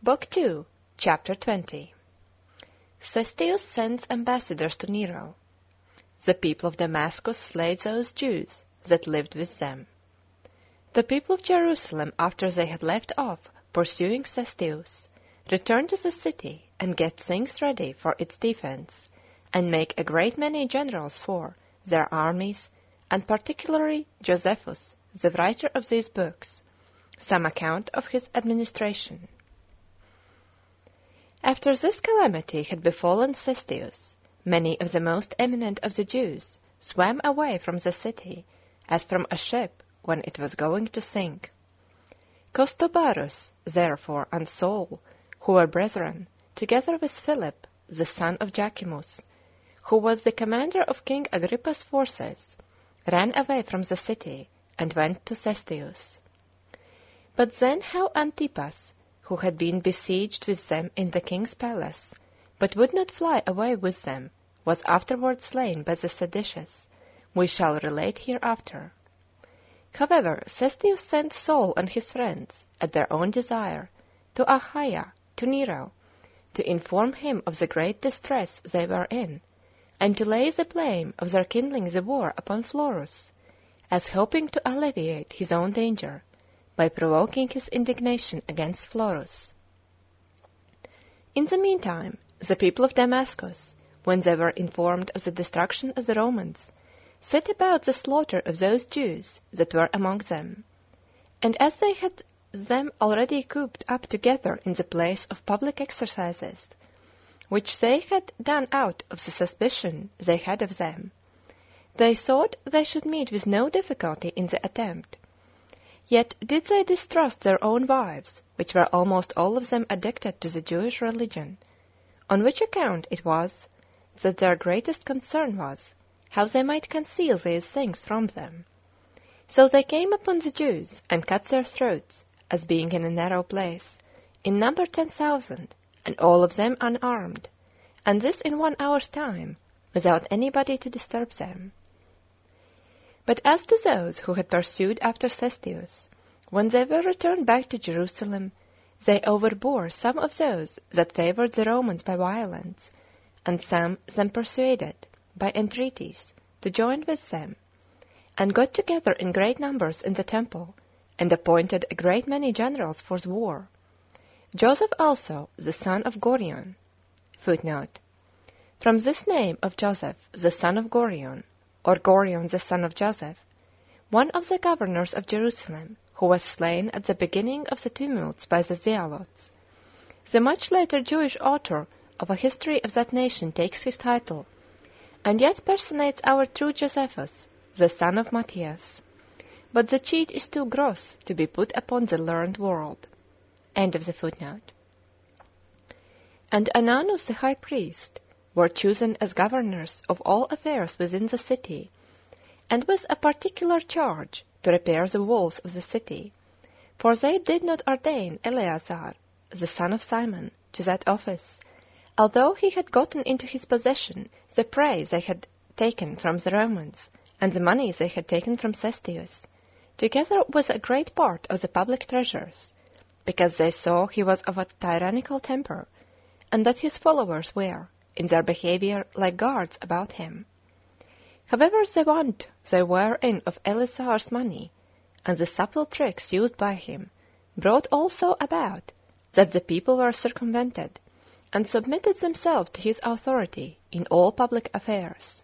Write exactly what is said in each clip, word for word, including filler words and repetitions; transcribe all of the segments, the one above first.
Book two, Chapter twenty. Cestius sends ambassadors to Nero. The people of Damascus slayed those Jews that lived with them. The people of Jerusalem, after they had left off pursuing Cestius, returned to the city and get things ready for its defense, and make a great many generals for their armies, and particularly Josephus, the writer of these books, some account of his administration. After this calamity had befallen Cestius, many of the most eminent of the Jews swam away from the city, as from a ship when it was going to sink. Costobarus, therefore, and Saul, who were brethren, together with Philip, the son of Jachimus, who was the commander of King Agrippa's forces, ran away from the city and went to Cestius. But then how Antipas, who had been besieged with them in the king's palace, but would not fly away with them, was afterward slain by the seditious, we shall relate hereafter. However, Cestius sent Saul and his friends, at their own desire, to Achaia, to Nero, to inform him of the great distress they were in, and to lay the blame of their kindling the war upon Florus, as hoping to alleviate his own danger, by provoking his indignation against Florus. In the meantime, the people of Damascus, when they were informed of the destruction of the Romans, set about the slaughter of those Jews that were among them, and as they had them already cooped up together in the place of public exercises, which they had done out of the suspicion they had of them, they thought they should meet with no difficulty in the attempt. Yet did they distrust their own wives, which were almost all of them addicted to the Jewish religion, on which account it was that their greatest concern was how they might conceal these things from them. So they came upon the Jews and cut their throats, as being in a narrow place, in number ten thousand, and all of them unarmed, and this in one hour's time, without anybody to disturb them. But as to those who had pursued after Cestius, when they were returned back to Jerusalem, they overbore some of those that favored the Romans by violence, and some them persuaded, by entreaties, to join with them, and got together in great numbers in the temple, and appointed a great many generals for the war. Joseph also, the son of Gorion. Footnote: From this name of Joseph, the son of Gorion, or Gorion the son of Joseph, one of the governors of Jerusalem, who was slain at the beginning of the tumults by the Zealots. The much later Jewish author of a history of that nation takes his title, and yet personates our true Josephus, the son of Matthias. But the cheat is too gross to be put upon the learned world. End of the footnote. And Ananus the high priest were chosen as governors of all affairs within the city, and with a particular charge to repair the walls of the city, for they did not ordain Eleazar, the son of Simon, to that office, although he had gotten into his possession the prey they had taken from the Romans, and the money they had taken from Cestius, together with a great part of the public treasures, because they saw he was of a tyrannical temper, and that his followers were, in their behavior, like guards about him. However, the want they were in of Eleazar's money, and the subtle tricks used by him, brought also about that the people were circumvented, and submitted themselves to his authority in all public affairs.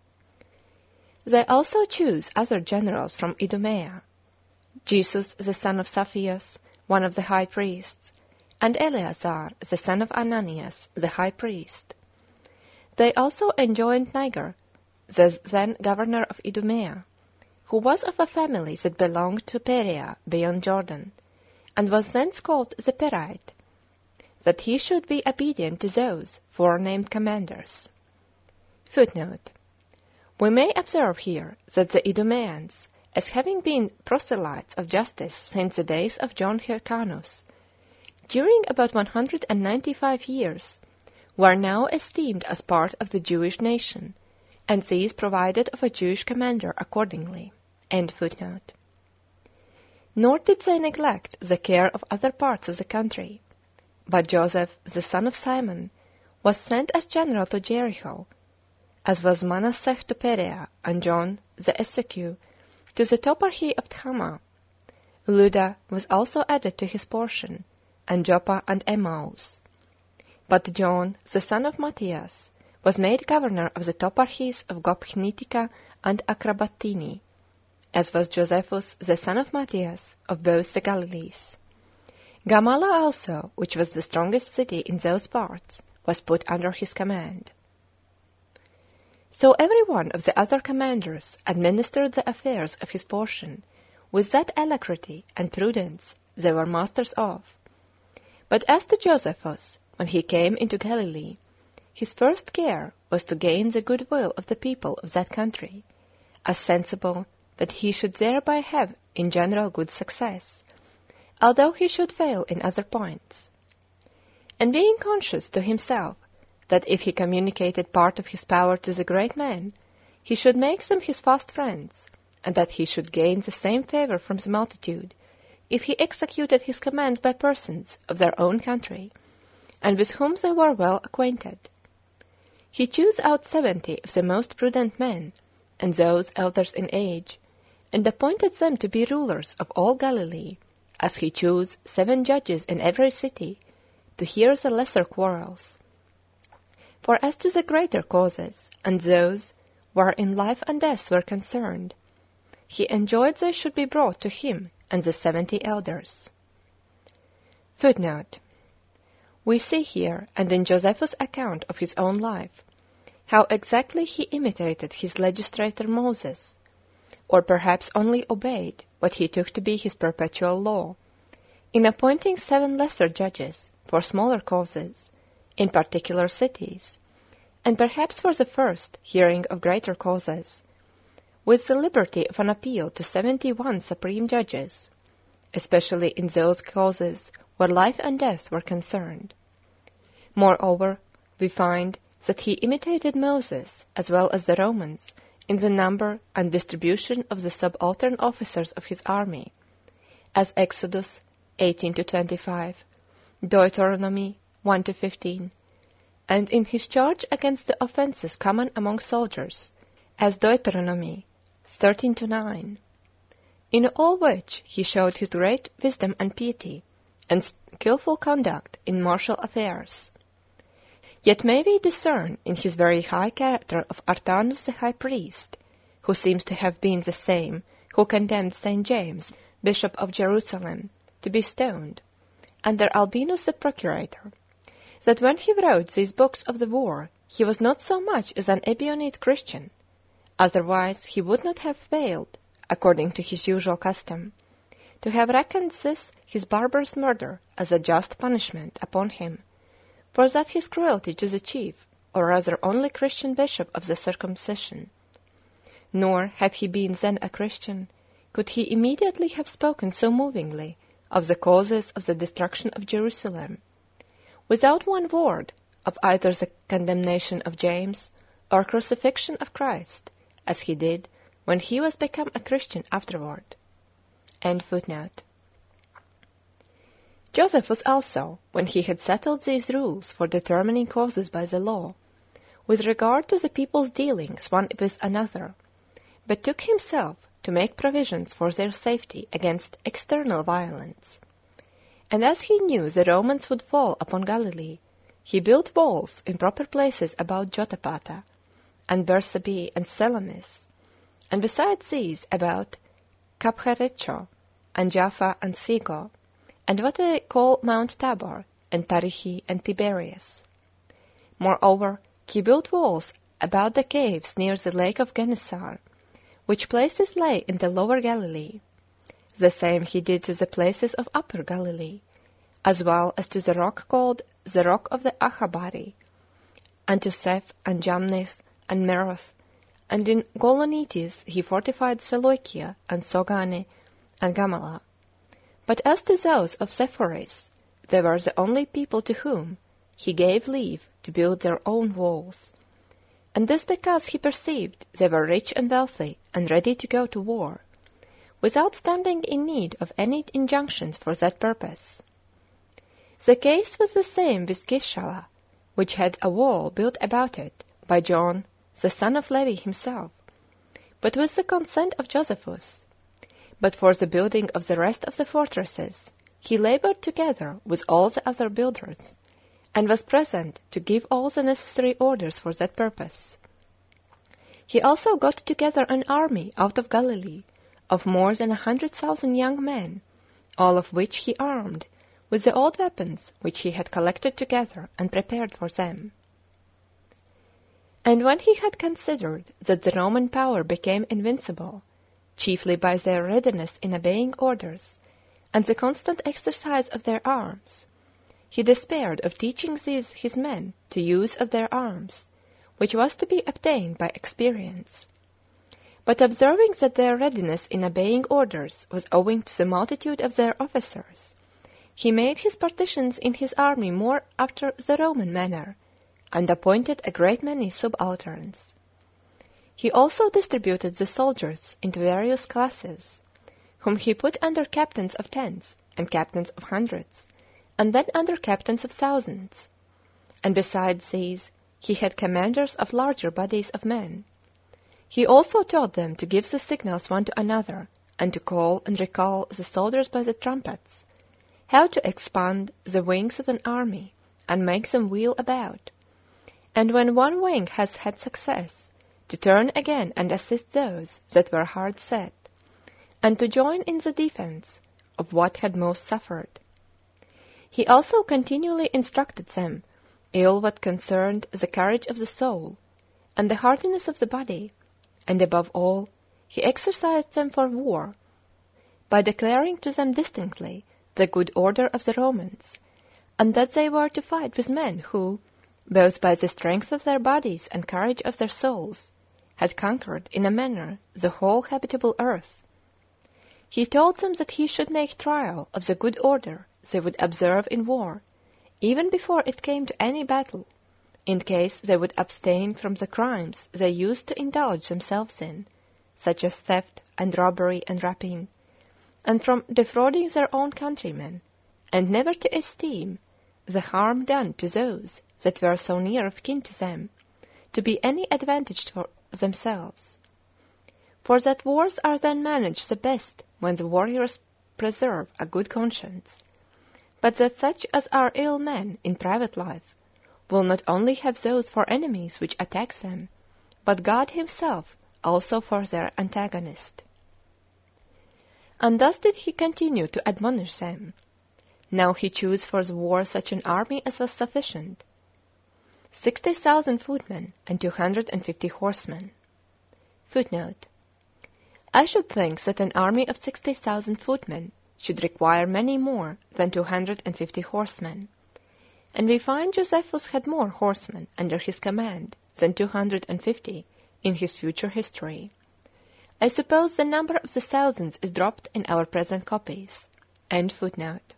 They also chose other generals from Idumea, Jesus the son of Saphias, one of the high priests, and Eleazar the son of Ananias, the high priest. They also enjoined Niger, the then governor of Idumea, who was of a family that belonged to Perea beyond Jordan, and was thence called the Perite, that he should be obedient to those forenamed commanders. Footnote: We may observe here that the Idumeans, as having been proselytes of justice since the days of John Hyrcanus, during about one hundred and ninety-five years, were now esteemed as part of the Jewish nation, and these provided of a Jewish commander accordingly. End footnote. Nor did they neglect the care of other parts of the country, but Joseph, the son of Simon, was sent as general to Jericho, as was Manasseh to Perea, and John the Essecu to the toparchy of Thamah. Lydda was also added to his portion, and Joppa and Emmaus. But John, the son of Matthias, was made governor of the toparchies of Gopchnitica and Acrabattini, as was Josephus, the son of Matthias, of both the Galilees. Gamala also, which was the strongest city in those parts, was put under his command. So every one of the other commanders administered the affairs of his portion with that alacrity and prudence they were masters of. But as to Josephus, when he came into Galilee, his first care was to gain the good will of the people of that country, as sensible that he should thereby have in general good success, although he should fail in other points. And being conscious to himself that if he communicated part of his power to the great men, he should make them his fast friends, and that he should gain the same favour from the multitude, if he executed his commands by persons of their own country, and with whom they were well acquainted. He chose out seventy of the most prudent men, and those elders in age, and appointed them to be rulers of all Galilee, as he chose seven judges in every city, to hear the lesser quarrels. For as to the greater causes, and those wherein life and death were concerned, he enjoined they should be brought to him and the seventy elders. Footnote: We see here, and in Josephus' account of his own life, how exactly he imitated his legislator Moses, or perhaps only obeyed what he took to be his perpetual law, in appointing seven lesser judges for smaller causes, in particular cities, and perhaps for the first hearing of greater causes, with the liberty of an appeal to seventy-one supreme judges, especially in those causes where life and death were concerned. Moreover, we find that he imitated Moses as well as the Romans in the number and distribution of the subaltern officers of his army, as Exodus eighteen to twenty-five, Deuteronomy one to fifteen, and in his charge against the offences common among soldiers, as Deuteronomy thirteen to nine. In all which he showed his great wisdom and piety, and skilful conduct in martial affairs. Yet may we discern in his very high character of Artanus the high priest, who seems to have been the same who condemned Saint James, bishop of Jerusalem, to be stoned, under Albinus the procurator, that when he wrote these books of the war he was not so much as an Ebionite Christian, otherwise he would not have failed, according to his usual custom, to have reckoned this his barbarous murder as a just punishment upon him, for that his cruelty to the chief, or rather only Christian bishop of the circumcision. Nor, had he been then a Christian, could he immediately have spoken so movingly of the causes of the destruction of Jerusalem, without one word of either the condemnation of James or crucifixion of Christ, as he did when he was become a Christian afterward. End footnote. Josephus also, when he had settled these rules for determining causes by the law, with regard to the people's dealings one with another, betook himself to make provisions for their safety against external violence. And as he knew the Romans would fall upon Galilee, he built walls in proper places about Jotapata, and Bersabee and Salamis, and besides these about Capharecho, and Jaffa and Sigo, and what they call Mount Tabor, and Tarihi and Tiberias. Moreover, he built walls about the caves near the lake of Gennesar, which places lay in the lower Galilee. The same he did to the places of upper Galilee, as well as to the rock called the rock of the Achabari, and to Seph and Jamneth and Meroth, and in Golonitis he fortified Seleucia and Sogane and Gamala. But as to those of Sepphoris, they were the only people to whom he gave leave to build their own walls, and this because he perceived they were rich and wealthy and ready to go to war, without standing in need of any injunctions for that purpose. The case was the same with Gischala, which had a wall built about it by John, the son of Levi himself, but with the consent of Josephus. But for the building of the rest of the fortresses, he labored together with all the other builders, and was present to give all the necessary orders for that purpose. He also got together an army out of Galilee of more than a hundred thousand young men, all of which he armed with the old weapons which he had collected together and prepared for them. And when he had considered that the Roman power became invincible, chiefly by their readiness in obeying orders, and the constant exercise of their arms, he despaired of teaching these his men to use of their arms, which was to be obtained by experience. But observing that their readiness in obeying orders was owing to the multitude of their officers, he made his partitions in his army more after the Roman manner, and appointed a great many subalterns. He also distributed the soldiers into various classes, whom he put under captains of tens, and captains of hundreds, and then under captains of thousands. And besides these, he had commanders of larger bodies of men. He also taught them to give the signals one to another, and to call and recall the soldiers by the trumpets, how to expand the wings of an army, and make them wheel about, and when one wing has had success, to turn again and assist those that were hard set, and to join in the defense of what had most suffered. He also continually instructed them ill what concerned the courage of the soul, and the hardiness of the body, and above all, he exercised them for war, by declaring to them distinctly the good order of the Romans, and that they were to fight with men who, both by the strength of their bodies and courage of their souls, had conquered in a manner the whole habitable earth. He told them that he should make trial of the good order they would observe in war, even before it came to any battle, in case they would abstain from the crimes they used to indulge themselves in, such as theft and robbery and rapine, and from defrauding their own countrymen, and never to esteem the harm done to those that were so near of kin to them, to be any advantage for themselves. For that wars are then managed the best when the warriors preserve a good conscience, but that such as are ill men in private life will not only have those for enemies which attack them, but God himself also for their antagonist. And thus did he continue to admonish them. Now he chose for the war such an army as was sufficient, sixty thousand footmen and two hundred and fifty horsemen. Footnote: I should think that an army of sixty thousand footmen should require many more than two hundred and fifty horsemen, and we find Josephus had more horsemen under his command than two hundred and fifty in his future history. I suppose the number of the thousands is dropped in our present copies. End footnote.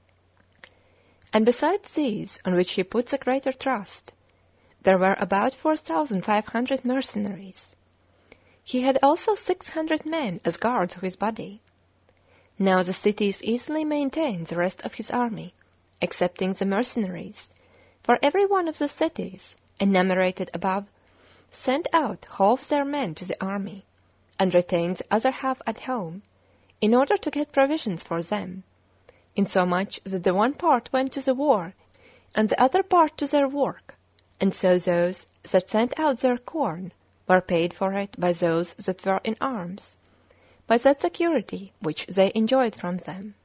And besides these, on which he put the greater trust, there were about four thousand five hundred mercenaries. He had also six hundred men as guards of his body. Now the cities easily maintained the rest of his army, excepting the mercenaries, for every one of the cities, enumerated above, sent out half their men to the army, and retained the other half at home, in order to get provisions for them, insomuch that the one part went to the war, and the other part to their work, and so those that sent out their corn were paid for it by those that were in arms, by that security which they enjoyed from them.